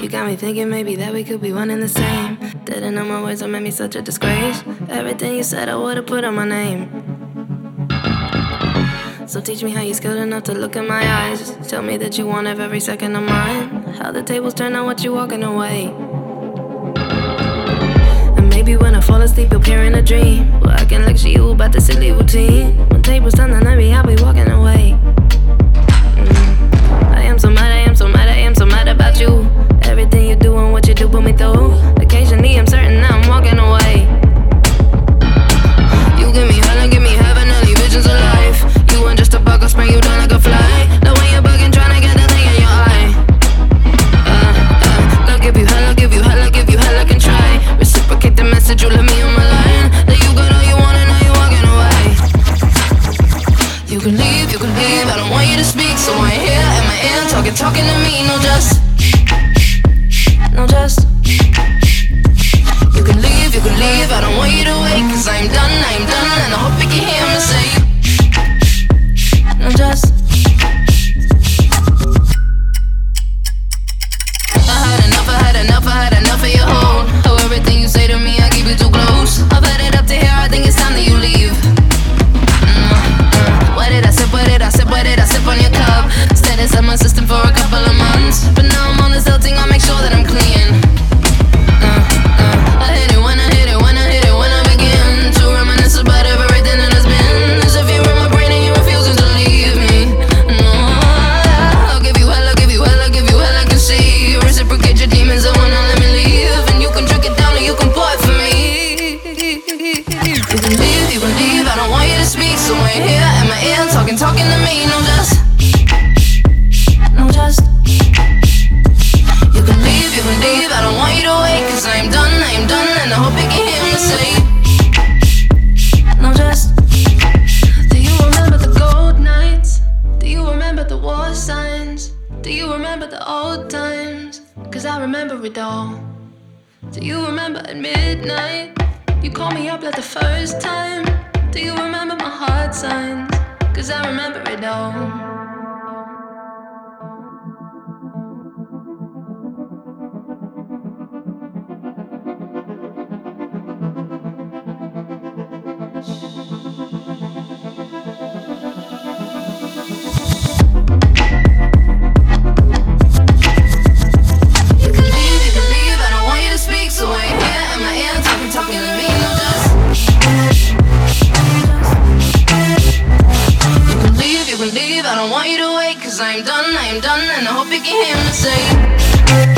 You got me thinking maybe that we could be one and the same. Didn't know my words, that made me such a disgrace. Everything you said I would've put on my name. So teach me how you're skilled enough to look in my eyes. Tell me that you won't have every second of mine. How the tables turn on what you walking away. And maybe when I fall asleep you'll appear in a dream. Well, I can lecture you about the silly routine. When tables turn on maybe I'll be walking away. I am so mad, I am so mad, I am so mad about you. Everything you do and what you do put me through. Occasionally I'm certain that I'm walking away. You give me hell and give me heaven, early visions of life. You want just a buck, I'll spray you down like a fly. The way you're bugging, trying to get the thing in your eye. I'll give you hell, I'll give you hell, I'll give you hell, I can try. Reciprocate the message, you let me on my line. That you got all you want and now you're walking away. You can leave, I don't want you to speak. So I ain't here in my ear, talking to me, no just. You can leave, I don't want you to wait. Cause I'm done, and I hope you can hear me say. No just. I had enough of your hold. How everything you say to me, I keep it too close. I've had it up to here, I think it's time that you leave. What did I sip on your cup? Stayed inside my system for a couple of months. But now I'm on this little thing, I'll make sure that I'm clean. I hit it when I begin to reminisce about everything that has been. As if you're in my brain and you're refusing to leave me. No, I'll give you hell, I'll give you hell, I'll give you hell, I can see. Reciprocate your demons, I wanna let me leave. And you can drink it down or you can pour it for me. You can leave, I don't want you to speak. So I ain't here in my ear, talking to me, no just. You can leave, I don't want you to wait. Cause I'm done, and I hope you can hear me say. No just. Do you remember the gold nights? Do you remember the war signs? Do you remember the old times? Cause I remember it all. Do you remember at midnight? You called me up like the first time. Do you remember my heart signs? Cause I remember it all. I don't want you to wait, cause I'm done, and I hope you can hear me say.